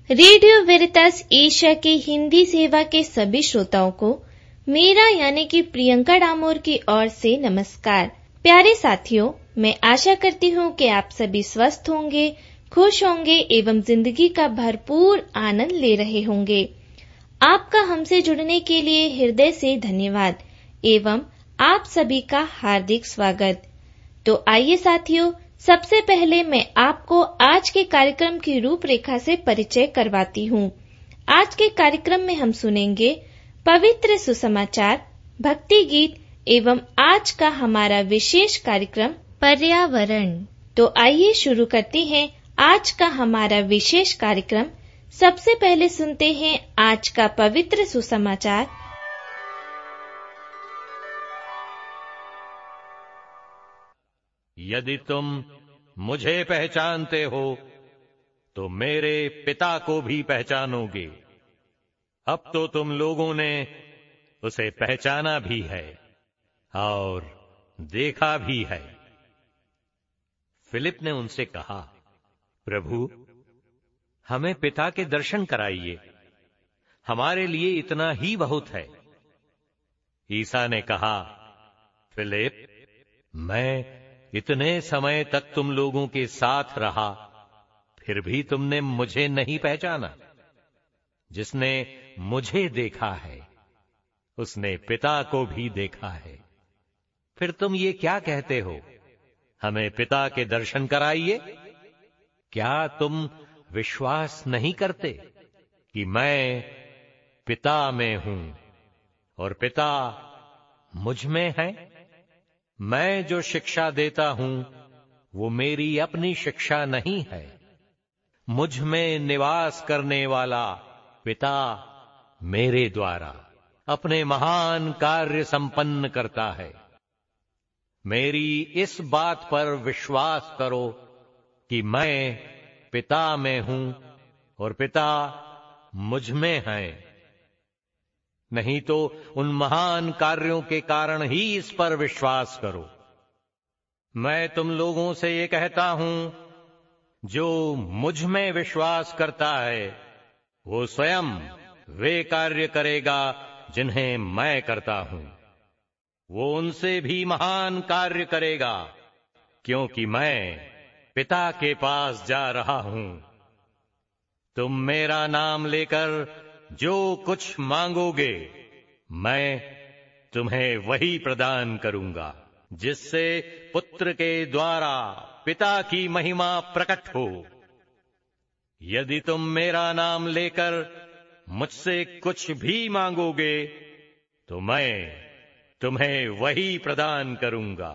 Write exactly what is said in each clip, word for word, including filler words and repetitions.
Radio वेरितास Asia के हिंदी सेवा के सभी श्रोताओं को मेरा यानी कि प्रियंका डामोर की ओर से नमस्कार। प्यारे साथियों, मैं आशा करती हूँ कि आप सभी स्वस्थ होंगे, खुश होंगे एवं जिंदगी का भरपूर आनंद ले रहे होंगे। आपका हमसे जुड़ने के लिए हृदय से धन्यवाद एवं आप सभी का हार्दिक स्वागत। तो आइए साथियों, सबसे पहले मैं आपको आज के कार्यक्रम की रूपरेखा से परिचय करवाती हूँ। आज के कार्यक्रम में हम सुनेंगे पवित्र सुसमाचार, भक्ति गीत एवं आज का हमारा विशेष कार्यक्रम पर्यावरण। तो आइए शुरू करते हैं आज का हमारा विशेष कार्यक्रम। सबसे पहले सुनते हैं आज का पवित्र सुसमाचार। यदि तुम मुझे पहचानते हो तो मेरे पिता को भी पहचानोगे। अब तो तुम लोगों ने उसे पहचाना भी है और देखा भी है। फिलिप ने उनसे कहा, प्रभु, हमें पिता के दर्शन कराइए, हमारे लिए इतना ही बहुत है। ईसा ने कहा, फिलिप, मैं इतने समय तक तुम लोगों के साथ रहा, फिर भी तुमने मुझे नहीं पहचाना। जिसने मुझे देखा है उसने पिता को भी देखा है। फिर तुम ये क्या कहते हो, हमें पिता के दर्शन कराइए? क्या तुम विश्वास नहीं करते कि मैं पिता में हूं और पिता मुझ में है? मैं जो शिक्षा देता हूं वो मेरी अपनी शिक्षा नहीं है, मुझ में निवास करने वाला पिता मेरे द्वारा अपने महान कार्य संपन्न करता है। मेरी इस बात पर विश्वास करो कि मैं पिता में हूं और पिता मुझ में है, नहीं तो उन महान कार्यों के कारण ही इस पर विश्वास करो। मैं तुम लोगों से ये कहता हूं, जो मुझ में विश्वास करता है वो स्वयं वे कार्य करेगा जिन्हें मैं करता हूं। वो उनसे भी महान कार्य करेगा, क्योंकि मैं पिता के पास जा रहा हूं। तुम मेरा नाम लेकर जो कुछ मांगोगे मैं तुम्हें वही प्रदान करूंगा, जिससे पुत्र के द्वारा पिता की महिमा प्रकट हो। यदि तुम मेरा नाम लेकर मुझसे कुछ भी मांगोगे तो मैं तुम्हें वही प्रदान करूंगा।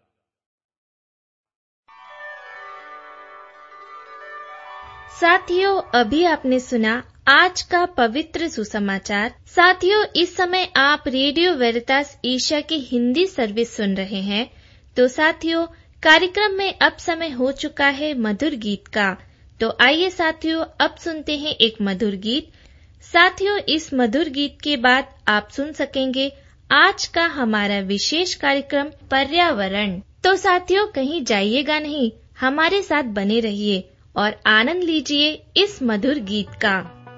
साथियों, अभी आपने सुना आज का पवित्र सुसमाचार। साथियों, इस समय आप रेडियो वेरितास एशिया की हिंदी सर्विस सुन रहे हैं। तो साथियों, कार्यक्रम में अब समय हो चुका है मधुर गीत का। तो आइए साथियों, अब सुनते हैं एक मधुर गीत। साथियों, इस मधुर गीत के बाद आप सुन सकेंगे आज का हमारा विशेष कार्यक्रम पर्यावरण। तो साथियों, कहीं जाइएगा नहीं, हमारे साथ बने रहिए और आनंद लीजिए इस मधुर गीत का।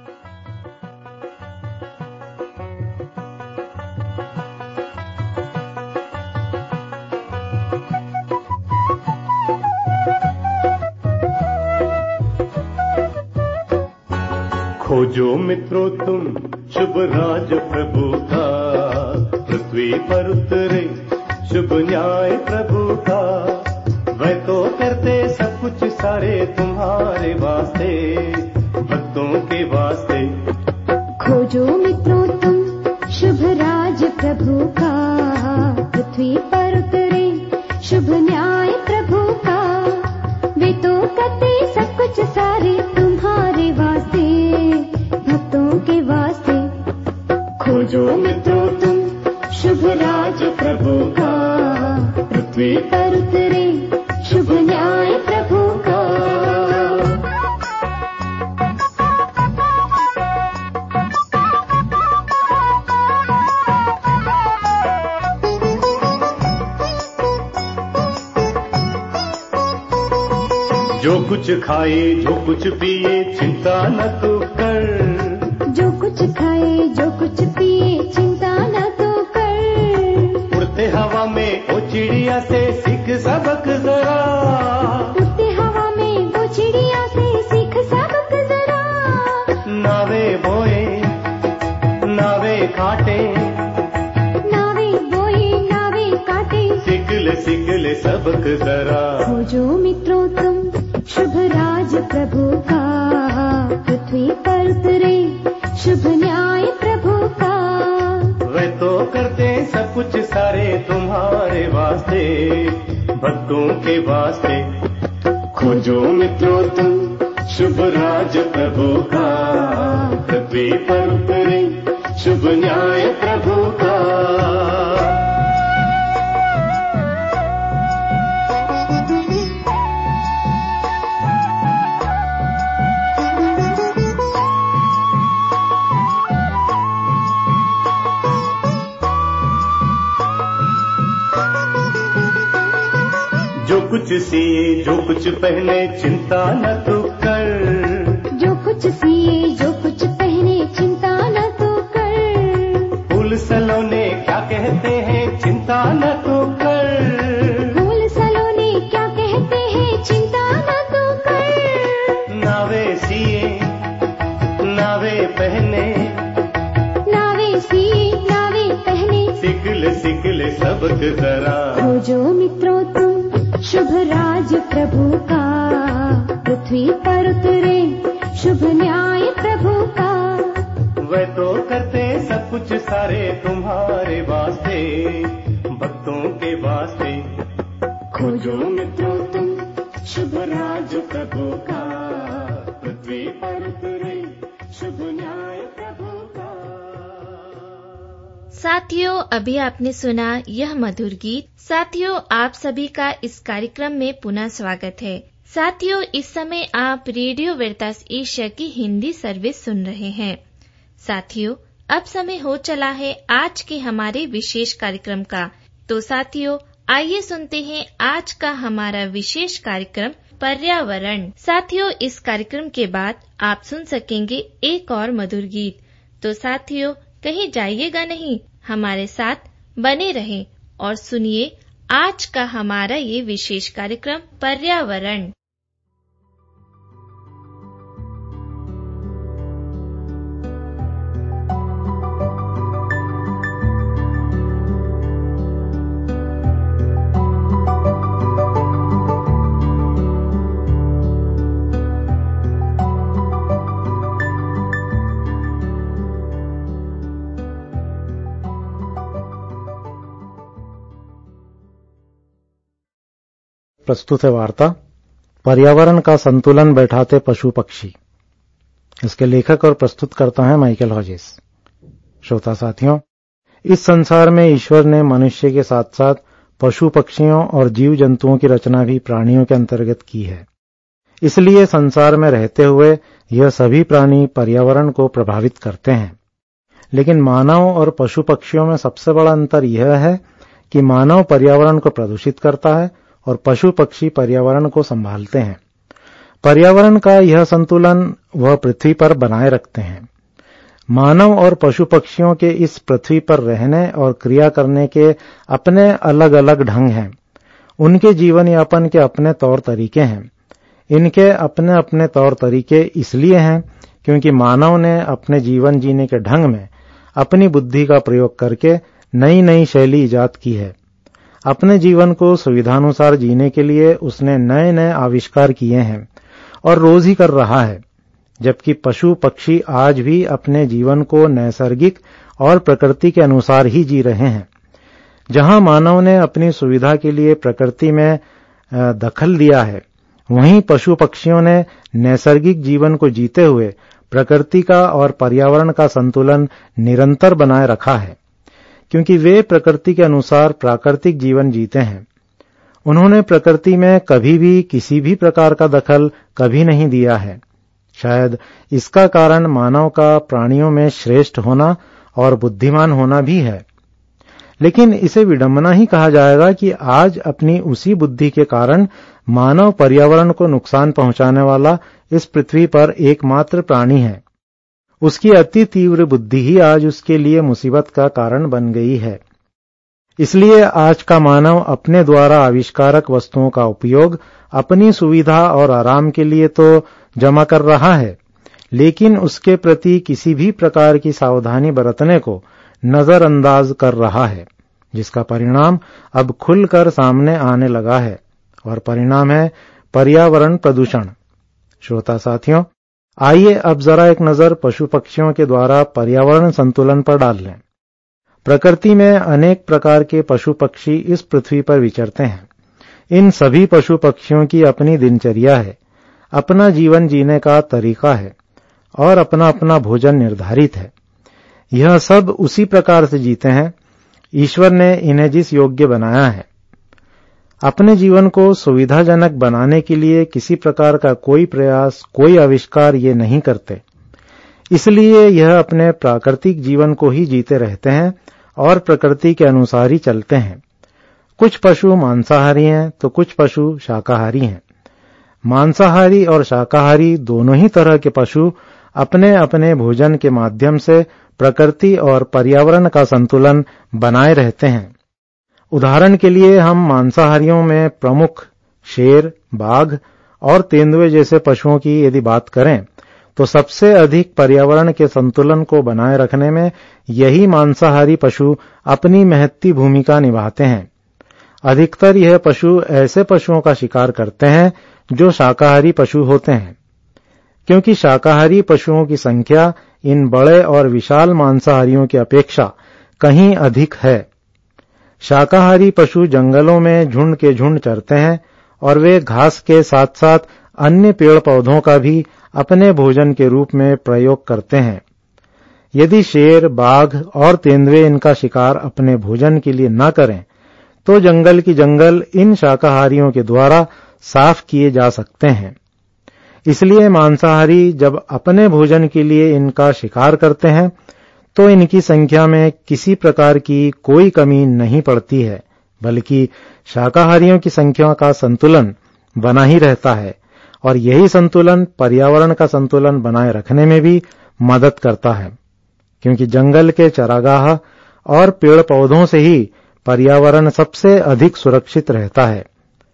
खोजो मित्रों तुम शुभ राज प्रभु का, पृथ्वी पर उतरे शुभ न्याय प्रभु का। वह तो करते सब कुछ सारे तुम्हारे वास्ते, भक्तों के वास्ते। खोजो मित्रों तुम शुभ राज प्रभु का, पृथ्वी पर उतरे शुभ न्याय प्रभु का। वे तो करते सब कुछ सारे तुम्हारे वास्ते, भक्तों के वास्ते। खोजो मित्रों तुम शुभ राज प्रभु का, पृथ्वी पर उतरे शुभ न्याय प्रभु का। जो कुछ खाए जो कुछ पिए चिंता न तू कर, जो कुछ खाए जो कुछ पिए चिंता न तू कर। उड़ते हवा में ओ चिड़िया से सीख सबक जरा, उड़ते हवा में वो चिड़िया से सीख सबक जरा। नावे बोए नावे काटे, नावे बोए नावे काटे, सीख ले सीख ले सबक जरा। खोजो मित्रों तुम शुभ राज प्रभु का, पृथ्वी पर उतरे शुभ न्याय प्रभु का। वे तो करते सब कुछ सारे तुम्हारे वास्ते, भक्तों के वास्ते। खोजो मित्रों तुम शुभ राज प्रभु का, पृथ्वी पर उतरे शुभ न्याय प्रभु का। जो कुछ सिए जो कुछ पहने चिंता न तू कर, जो कुछ सिए जो कुछ पहने चिंता न तू कर। फूल सलोने क्या कहते हैं चिंता न तू कर, फूल सलोने क्या कहते हैं चिंता न तू कर। नावे सिए नावे पहने, नावे सिए नावे पहने, सीख ले सीख ले सबक जरा। खोजो मित्रों तुम शुभ राज प्रभु का, पृथ्वी पर उतरे शुभ न्याय प्रभु का। वे तो करते सब कुछ सारे तुम्हारे वास्ते, भक्तों के वास्ते। खोजो मित्रों तुम शुभ राज प्रभु का, पृथ्वी पर उतरे शुभ न्याय प्रभु का। साथियों, अभी आपने सुना यह मधुर गीत। साथियों, आप सभी का इस कार्यक्रम में पुनः स्वागत है। साथियों, इस समय आप रेडियो वेरतास एशिया की हिंदी सर्विस सुन रहे हैं। साथियों, अब समय हो चला है आज के हमारे विशेष कार्यक्रम का। तो साथियों, आइए सुनते हैं आज का हमारा विशेष कार्यक्रम पर्यावरण। साथियों, इस कार्यक्रम के बाद आप सुन सकेंगे एक और मधुर गीत। तो साथियों, कहीं जाइएगा नहीं, हमारे साथ बने रहें और सुनिए आज का हमारा ये विशेष कार्यक्रम पर्यावरण। प्रस्तुत है वार्ता पर्यावरण का संतुलन बैठाते पशु पक्षी। इसके लेखक और प्रस्तुतकर्ता हैं माइकल हॉजिस। श्रोता साथियों, इस संसार में ईश्वर ने मनुष्य के साथ साथ पशु पक्षियों और जीव जंतुओं की रचना भी प्राणियों के अंतर्गत की है। इसलिए संसार में रहते हुए यह सभी प्राणी पर्यावरण को प्रभावित करते हैं। लेकिन मानव और पशु पक्षियों में सबसे बड़ा अंतर यह है कि मानव पर्यावरण को प्रदूषित करता है और पशु पक्षी पर्यावरण को संभालते हैं। पर्यावरण का यह संतुलन वह पृथ्वी पर बनाए रखते हैं। मानव और पशु पक्षियों के इस पृथ्वी पर रहने और क्रिया करने के अपने अलग अलग ढंग हैं। उनके जीवन यापन के अपने तौर तरीके हैं। इनके अपने अपने तौर तरीके इसलिए हैं क्योंकि मानव ने अपने जीवन जीने के ढंग में अपनी बुद्धि का प्रयोग करके नई नई शैली इजाद की है। अपने जीवन को सुविधानुसार जीने के लिए उसने नए नए आविष्कार किए हैं और रोज ही कर रहा है। जबकि पशु पक्षी आज भी अपने जीवन को नैसर्गिक और प्रकृति के अनुसार ही जी रहे हैं। जहां मानव ने अपनी सुविधा के लिए प्रकृति में दखल दिया है, वहीं पशु पक्षियों ने नैसर्गिक जीवन को जीते हुए प्रकृति का और पर्यावरण का संतुलन निरंतर बनाए रखा है, क्योंकि वे प्रकृति के अनुसार प्राकृतिक जीवन जीते हैं। उन्होंने प्रकृति में कभी भी किसी भी प्रकार का दखल कभी नहीं दिया है। शायद इसका कारण मानव का प्राणियों में श्रेष्ठ होना और बुद्धिमान होना भी है। लेकिन इसे विडंबना ही कहा जाएगा कि आज अपनी उसी बुद्धि के कारण मानव पर्यावरण को नुकसान पहुंचाने वाला इस पृथ्वी पर एकमात्र प्राणी है। उसकी अति तीव्र बुद्धि ही आज उसके लिए मुसीबत का कारण बन गई है। इसलिए आज का मानव अपने द्वारा आविष्कारक वस्तुओं का उपयोग अपनी सुविधा और आराम के लिए तो जमा कर रहा है, लेकिन उसके प्रति किसी भी प्रकार की सावधानी बरतने को नजरअंदाज कर रहा है, जिसका परिणाम अब खुलकर सामने आने लगा है, और परिणाम है पर्यावरण प्रदूषण। श्रोता साथियों, आइए अब जरा एक नजर पशु पक्षियों के द्वारा पर्यावरण संतुलन पर डाल लें। प्रकृति में अनेक प्रकार के पशु पक्षी इस पृथ्वी पर विचरते हैं। इन सभी पशु पक्षियों की अपनी दिनचर्या है, अपना जीवन जीने का तरीका है और अपना अपना भोजन निर्धारित है। यह सब उसी प्रकार से जीते हैं ईश्वर ने इन्हें जिस योग्य बनाया है। अपने जीवन को सुविधाजनक बनाने के लिए किसी प्रकार का कोई प्रयास, कोई आविष्कार ये नहीं करते। इसलिए यह अपने प्राकृतिक जीवन को ही जीते रहते हैं और प्रकृति के अनुसार ही चलते हैं। कुछ पशु मांसाहारी हैं तो कुछ पशु शाकाहारी हैं। मांसाहारी और शाकाहारी दोनों ही तरह के पशु अपने अपने भोजन के माध्यम से प्रकृति और पर्यावरण का संतुलन बनाए रहते हैं। उदाहरण के लिए हम मांसाहारियों में प्रमुख शेर, बाघ और तेंदुए जैसे पशुओं की यदि बात करें तो सबसे अधिक पर्यावरण के संतुलन को बनाए रखने में यही मांसाहारी पशु अपनी महत्ती भूमिका निभाते हैं। अधिकतर यह पशु ऐसे पशुओं का शिकार करते हैं जो शाकाहारी पशु होते हैं, क्योंकि शाकाहारी पशुओं की संख्या इन बड़े और विशाल मांसाहारियों की अपेक्षा कहीं अधिक है। शाकाहारी पशु जंगलों में झुंड के झुंड चरते हैं और वे घास के साथ साथ अन्य पेड़ पौधों का भी अपने भोजन के रूप में प्रयोग करते हैं। यदि शेर, बाघ और तेंदुए इनका शिकार अपने भोजन के लिए न करें तो जंगल की जंगल इन शाकाहारियों के द्वारा साफ किए जा सकते हैं। इसलिए मांसाहारी जब अपने भोजन के लिए इनका शिकार करते हैं तो इनकी संख्या में किसी प्रकार की कोई कमी नहीं पड़ती है, बल्कि शाकाहारियों की संख्या का संतुलन बना ही रहता है, और यही संतुलन पर्यावरण का संतुलन बनाए रखने में भी मदद करता है, क्योंकि जंगल के चरागाह और पेड़ पौधों से ही पर्यावरण सबसे अधिक सुरक्षित रहता है।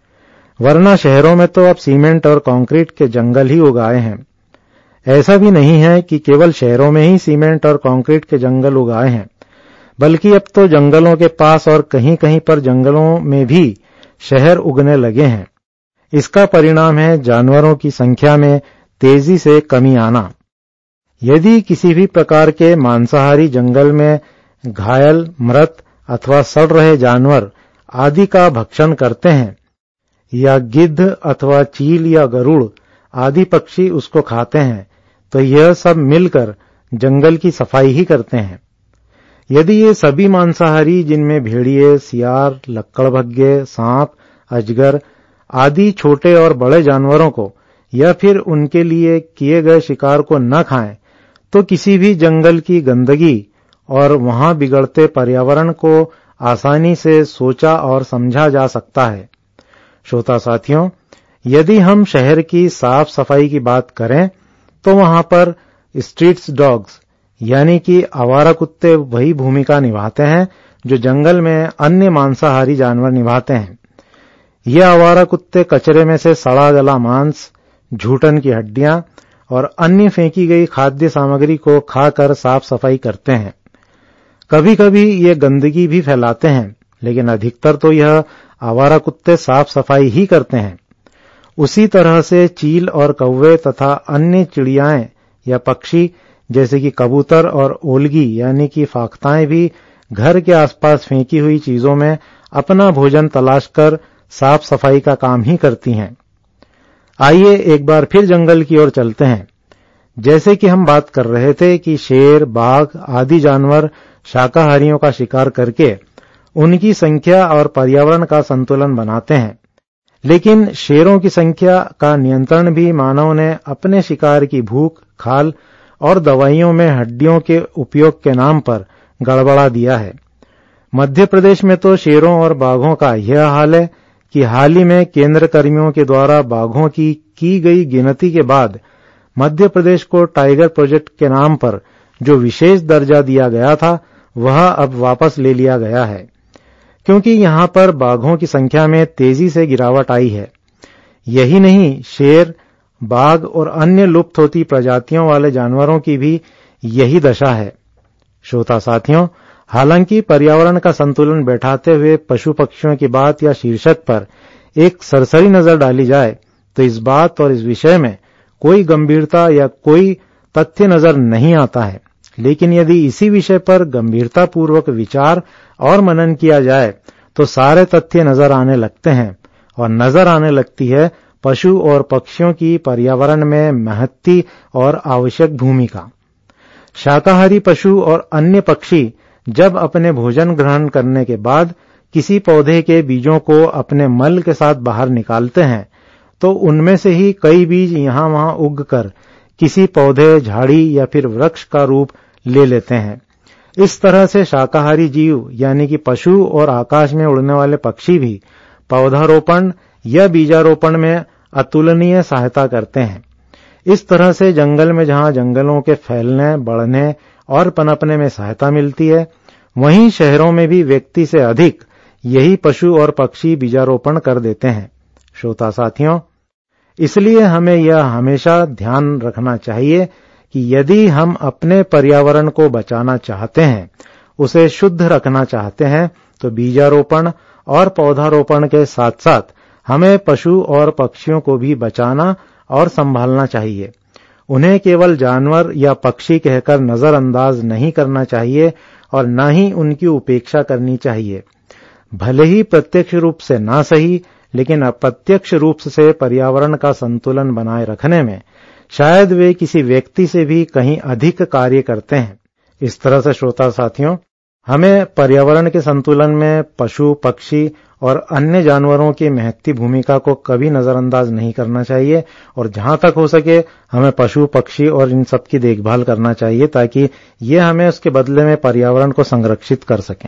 वरना शहरों में तो अब सीमेंट और कंक्रीट के जंगल ही उगाए हैं। ऐसा भी नहीं है कि केवल शहरों में ही सीमेंट और कंक्रीट के जंगल उगाए हैं, बल्कि अब तो जंगलों के पास और कहीं कहीं पर जंगलों में भी शहर उगने लगे हैं। इसका परिणाम है जानवरों की संख्या में तेजी से कमी आना। यदि किसी भी प्रकार के मांसाहारी जंगल में घायल, मृत अथवा सड़ रहे जानवर आदि का भक्षण करते हैं, या गिद्ध अथवा चील या गरुड़ आदि पक्षी उसको खाते हैं, तो यह सब मिलकर जंगल की सफाई ही करते हैं। यदि ये सभी मांसाहारी, जिनमें भेड़िए, सियार, लक्कड़भग्गे, सांप, अजगर आदि छोटे और बड़े जानवरों को या फिर उनके लिए किए गए शिकार को न खाएं, तो किसी भी जंगल की गंदगी और वहां बिगड़ते पर्यावरण को आसानी से सोचा और समझा जा सकता है। श्रोता साथियों, यदि हम शहर की साफ सफाई की बात करें तो वहां पर स्ट्रीट्स डॉग्स यानी कि आवारा कुत्ते वही भूमिका निभाते हैं जो जंगल में अन्य मांसाहारी जानवर निभाते हैं। ये आवारा कुत्ते कचरे में से सड़ा गला मांस, झूठन की हड्डियां और अन्य फेंकी गई खाद्य सामग्री को खाकर साफ सफाई करते हैं। कभी कभी ये गंदगी भी फैलाते हैं, लेकिन अधिकतर तो यह आवारा कुत्ते साफ सफाई ही करते हैं। उसी तरह से चील और कौवे तथा अन्य चिड़ियाएं या पक्षी जैसे कि कबूतर और ओलगी यानी कि फाख्ताएं भी घर के आसपास फेंकी हुई चीजों में अपना भोजन तलाश कर साफ सफाई का काम ही करती हैं। आइए एक बार फिर जंगल की ओर चलते हैं। जैसे कि हम बात कर रहे थे कि शेर, बाघ आदि जानवर शाकाहारियों का शिकार करके उनकी संख्या और पर्यावरण का संतुलन बनाते हैं, लेकिन शेरों की संख्या का नियंत्रण भी मानव ने अपने शिकार की भूख, खाल और दवाइयों में हड्डियों के उपयोग के नाम पर गड़बड़ा दिया है। मध्य प्रदेश में तो शेरों और बाघों का यह हाल है कि हाल ही में केंद्र कर्मियों के द्वारा बाघों की की गई गिनती के बाद मध्य प्रदेश को टाइगर प्रोजेक्ट के नाम पर जो विशेष दर्जा दिया गया था वह अब वापस ले लिया गया है, क्योंकि यहां पर बाघों की संख्या में तेजी से गिरावट आई है। यही नहीं, शेर, बाघ और अन्य लुप्त होती प्रजातियों वाले जानवरों की भी यही दशा है। श्रोता साथियों, हालांकि पर्यावरण का संतुलन बैठाते हुए पशु पक्षियों की बात या शीर्षक पर एक सरसरी नजर डाली जाए तो इस बात और इस विषय में कोई गंभीरता या कोई तथ्य नजर नहीं आता है। लेकिन यदि इसी विषय पर गंभीरतापूर्वक विचार और मनन किया जाए तो सारे तथ्य नजर आने लगते हैं और नजर आने लगती है पशु और पक्षियों की पर्यावरण में महत्ती और आवश्यक भूमिका। शाकाहारी पशु और अन्य पक्षी जब अपने भोजन ग्रहण करने के बाद किसी पौधे के बीजों को अपने मल के साथ बाहर निकालते हैं तो उनमें से ही कई बीज यहां वहां उगकर किसी पौधे, झाड़ी या फिर वृक्ष का रूप ले लेते हैं। इस तरह से शाकाहारी जीव यानी कि पशु और आकाश में उड़ने वाले पक्षी भी पौधारोपण या बीजारोपण में अतुलनीय सहायता करते हैं। इस तरह से जंगल में जहां जंगलों के फैलने, बढ़ने और पनपने में सहायता मिलती है, वहीं शहरों में भी व्यक्ति से अधिक यही पशु और पक्षी बीजारोपण कर देते हैं। श्रोता साथियों, इसलिए हमें यह हमेशा ध्यान रखना चाहिए कि यदि हम अपने पर्यावरण को बचाना चाहते हैं, उसे शुद्ध रखना चाहते हैं, तो बीजारोपण और पौधारोपण के साथ साथ हमें पशु और पक्षियों को भी बचाना और संभालना चाहिए। उन्हें केवल जानवर या पक्षी कहकर नजरअंदाज नहीं करना चाहिए और न ही उनकी उपेक्षा करनी चाहिए। भले ही प्रत्यक्ष रूप से ना सही, लेकिन अप्रत्यक्ष रूप से पर्यावरण का संतुलन बनाए रखने में शायद वे किसी व्यक्ति से भी कहीं अधिक कार्य करते हैं। इस तरह से श्रोता साथियों, हमें पर्यावरण के संतुलन में पशु, पक्षी और अन्य जानवरों की महत्ती भूमिका को कभी नजरअंदाज नहीं करना चाहिए और जहां तक हो सके हमें पशु, पक्षी और इन सब की देखभाल करना चाहिए ताकि ये हमें उसके बदले में पर्यावरण को संरक्षित कर सकें।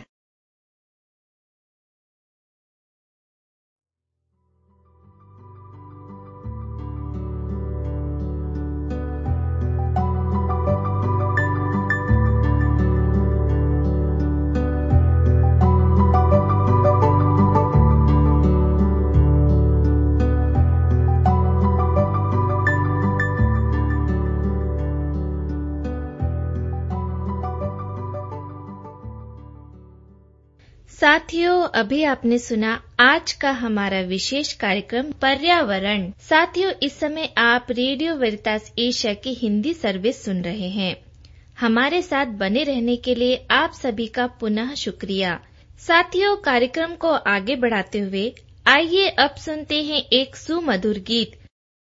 साथियों, अभी आपने सुना आज का हमारा विशेष कार्यक्रम पर्यावरण। साथियों, इस समय आप रेडियो वेरितास एशिया की हिंदी सर्विस सुन रहे हैं। हमारे साथ बने रहने के लिए आप सभी का पुनः शुक्रिया। साथियों, कार्यक्रम को आगे बढ़ाते हुए आइए अब सुनते हैं एक सुमधुर गीत।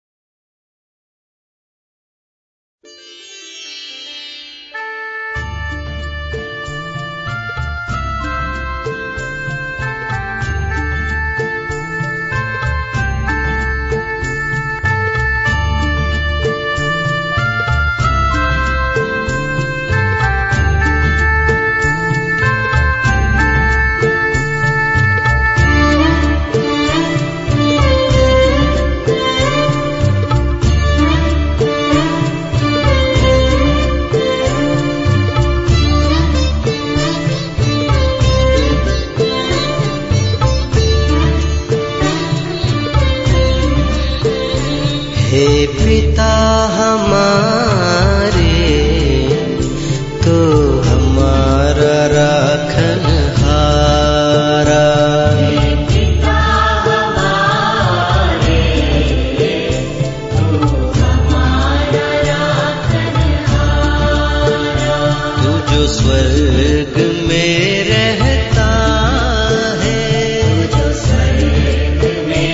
हे पिता हमारे, तो हमारा राखनहारा। हे पिता हमारे, तो हमारा राखनहारा। तू जो स्वर्ग में रहता है, जो स्वर्ग में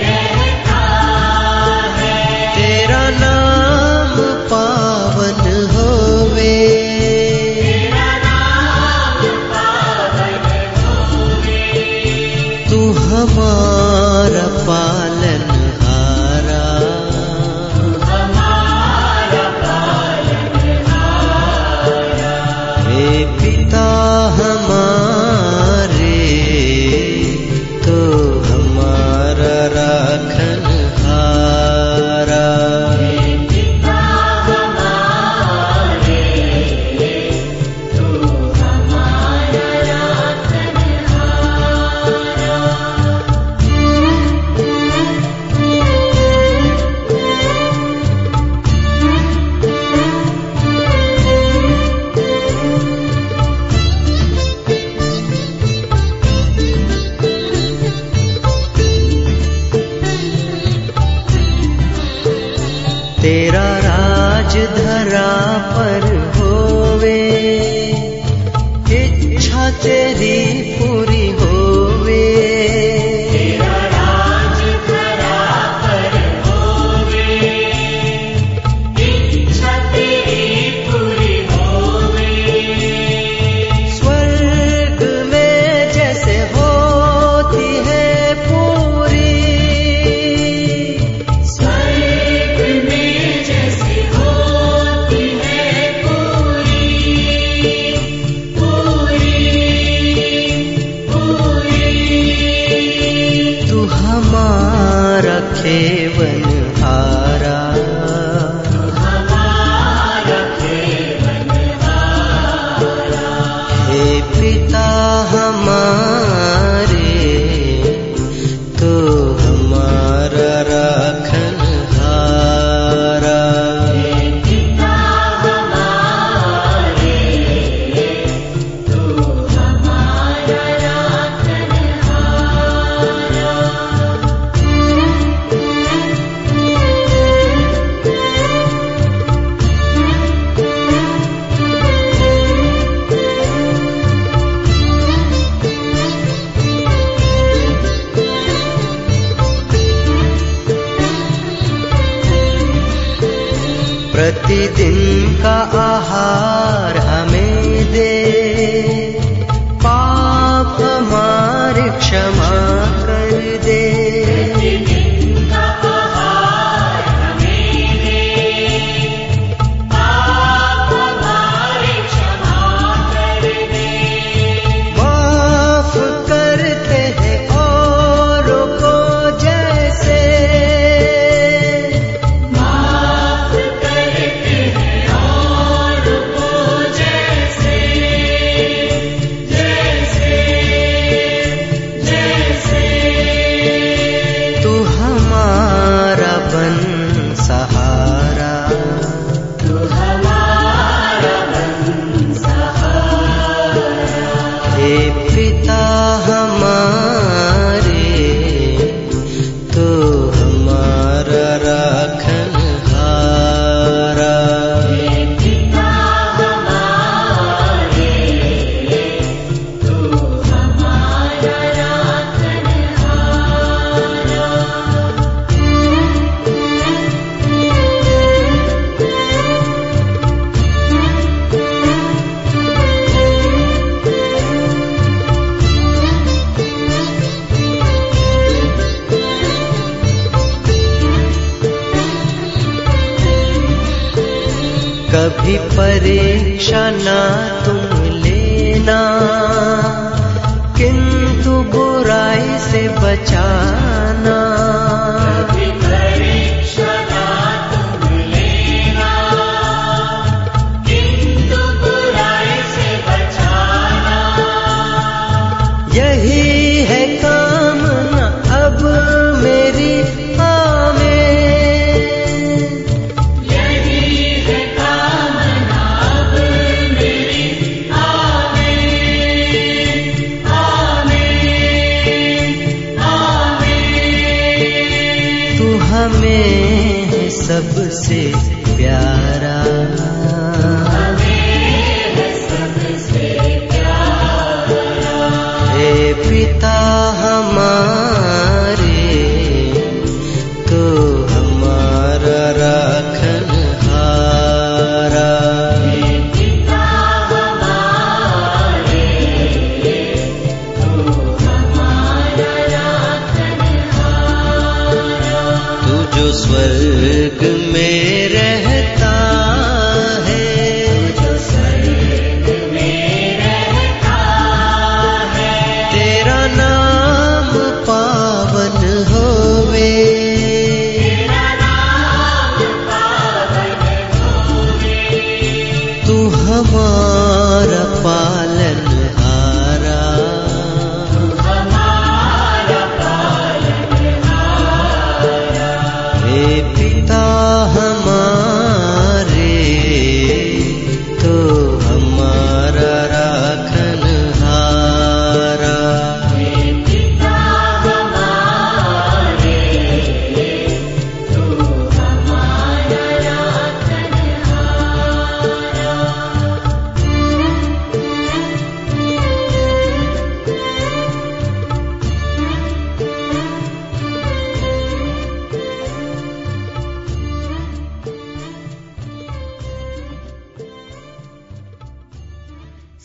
नाम पावन होवे, तेरा नाम पावन होवे। तू हमारा पालनहारा, तू हमारा पालनहारा। हे पिता हमारे, तो हमारा राज धरा पर होवे, इच्छा तेरी पूरी होवे। तेरा राज धरा पर होवे, इच्छा तेरी पूरी होवे। स्वर्ग में जैसे होती है पूरी, स्वर्ग में जैसे होती है पूरी, पूरी, पूरी। तू हमारा खेवनहारा, हमारा खेवनहारा, हे पिता हमारे, तो हमारा राखनहारा। पिता हमारे, तू हमारा राखनहारा। प्रतिदिन का आहार हमें दे, पाप हमारे क्षमा कर दे। प्रतिदिन का आहार हमें दे, पाप हमारे क्षमा कर दे। माफ करते हैं औरों को जैसे, माफ करते हैं और को जैसे, जैसे, जैसे। तू हमारा बन सहारा, तू हमारा बंसहारा, हे पिता हमारे, तो हमारा राखनहारा। पिता हमारे, तू हमारा राखनहारा। कभी परीक्षा ना तुम लेना, किंतु बुराई से बचाना। कभी परीक्षा ना तुम लेना, किंतु बुराई से बचाना। यही है कामना अब मेरी आमें, यही है कामना अब मेरी आमीन, आमीन, आमीन। तू हमें है सबसे प्यारा, हमें है सबसे प्यारा, हे पिता हमारे, तो हमारा राखनहारा। पिता हमारे, तू हमारा राखनहारा। तू जो स्वर्ग में रहता है, जो स्वर्ग में रहता है, तेरा नाम पावन होवे। तेरा नाम पावन होवे। तू हमारा पालनहारा, हमारा पालनहारा, हे पिता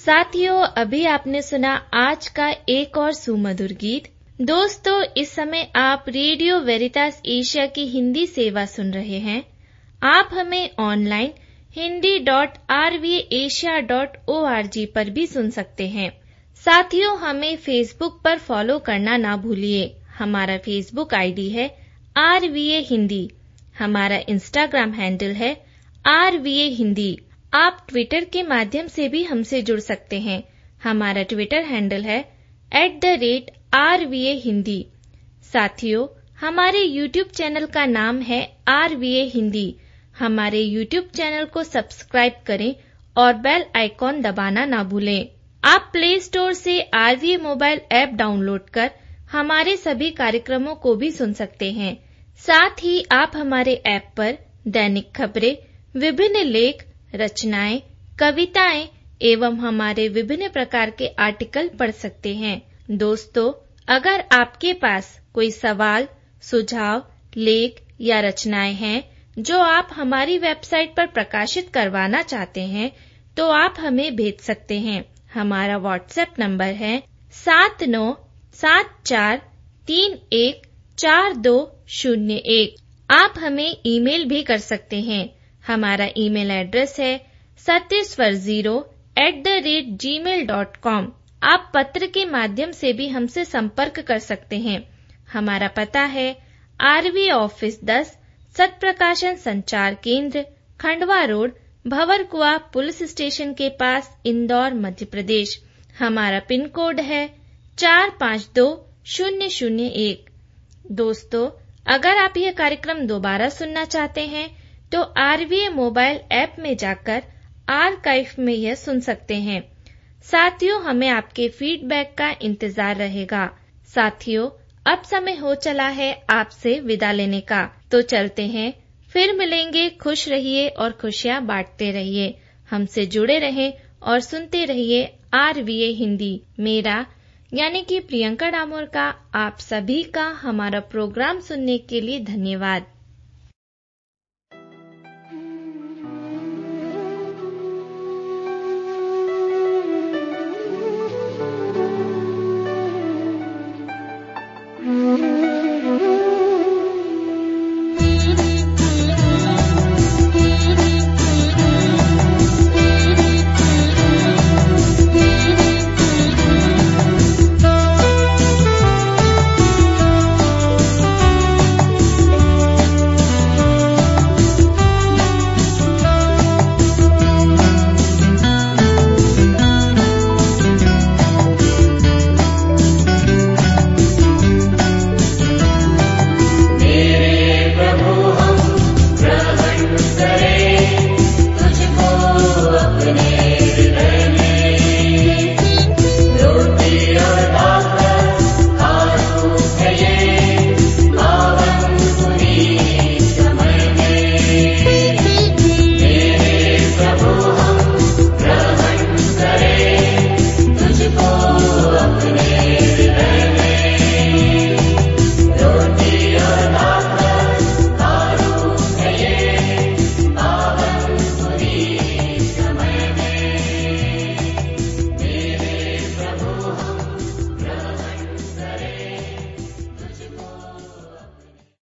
साथियों, अभी आपने सुना आज का एक और सुमधुर गीत। दोस्तों, इस समय आप रेडियो वेरितास एशिया की हिंदी सेवा सुन रहे हैं। आप हमें online Hindi dot R V Asia dot O R G पर भी सुन सकते हैं। साथियों, हमें फेसबुक पर फॉलो करना ना भूलिए। हमारा फेसबुक आईडी है आर वी ए हिंदी। हमारा इंस्टाग्राम हैंडल है आर वी ए हिंदी। आप ट्विटर के माध्यम से भी हमसे जुड़ सकते हैं। हमारा ट्विटर हैंडल है at the rate R V A Hindi. साथियों, हमारे यूट्यूब चैनल का नाम है आर वी ए हिंदी। हमारे यूट्यूब चैनल को सब्सक्राइब करें और बेल आइकॉन दबाना ना भूलें। आप प्ले स्टोर से R V A mobile app download कर हमारे सभी कार्यक्रमों को भी सुन सकते हैं। साथ ही आप हमारे ऐप पर दैनिक खबरें, विभिन्न लेख, रचनाएं, कविताएं एवं हमारे विभिन्न प्रकार के आर्टिकल पढ़ सकते हैं। दोस्तों, अगर आपके पास कोई सवाल, सुझाव, लेख या रचनाएं हैं जो आप हमारी वेबसाइट पर प्रकाशित करवाना चाहते हैं, तो आप हमें भेज सकते हैं। हमारा व्हाट्सएप नंबर है सात नौ सात चार तीन एक चार दो शून्य एक। आप हमें ईमेल भी कर सकते हैं। हमारा ईमेल एड्रेस है Satyaswar zero at the rate G mail dot com. आप पत्र के माध्यम से भी हमसे संपर्क कर सकते हैं। हमारा पता है आरवी ऑफिस दस, सत Prakashan Sanchar Kendra, Khandwa road, Bhanwarkuan police station के पास, इंदौर, मध्य प्रदेश। हमारा पिन कोड है चार पाँच दो शून्य शून्य एक। दोस्तों, अगर आप यह कार्यक्रम दोबारा सुनना चाहते हैं तो आरवीए मोबाइल ऐप में जाकर आर्काइव में यह सुन सकते हैं। साथियों, हमें आपके फीडबैक का इंतजार रहेगा। साथियों, अब समय हो चला है आपसे विदा लेने का, तो चलते हैं। फिर मिलेंगे। खुश रहिए और खुशियां बांटते रहिए। हमसे जुड़े रहें और सुनते रहिए आरवीए हिंदी। मेरा यानी कि प्रियंका डामोर का आप सभी का हमारा प्रोग्राम सुनने के लिए धन्यवाद।